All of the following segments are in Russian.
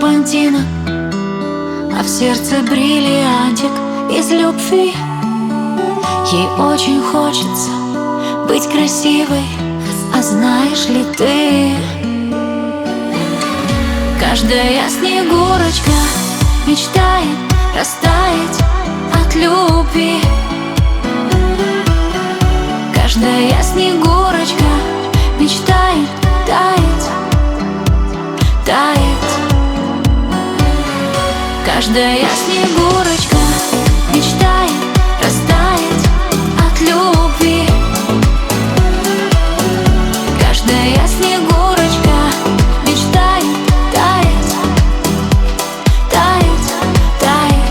серпантина, а в сердце бриллиантик из любви. Ей очень хочется быть красивой, а знаешь ли ты, каждая снегурочка мечтает растаять от любви. Каждая снегурочка мечтает таять, таять. Каждая снегурочка мечтает растаять от любви. Каждая снегурочка мечтает таять, таять, таять.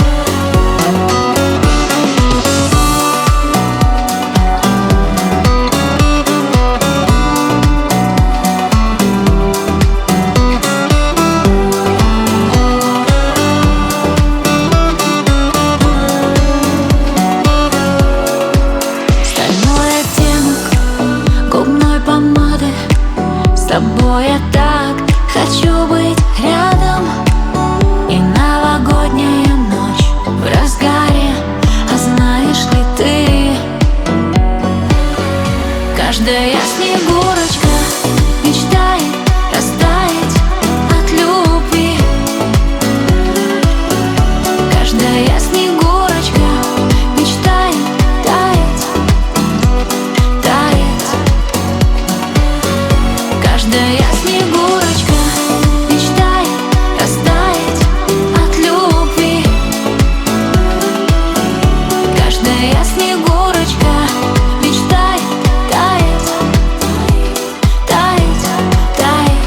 С тобой я так хочу быть рядом. И новогодняя ночь в разгаре, а знаешь ли ты, каждая снегурочка мечтает растаять от любви. Каждая снегурочка мечтает таять, таять. Каждая снегурочка мечтает растаять от любви. Каждая снегурочка мечтает таять, таять, таять.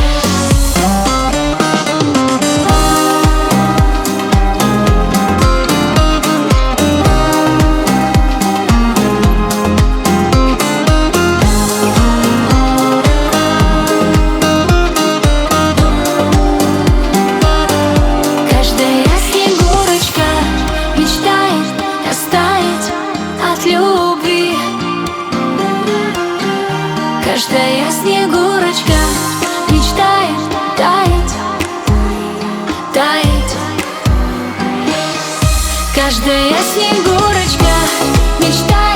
Каждая снегурочка мечтает растаять от любви. Каждая снегурочка мечтает таять, таять. Каждая снегурочка мечтает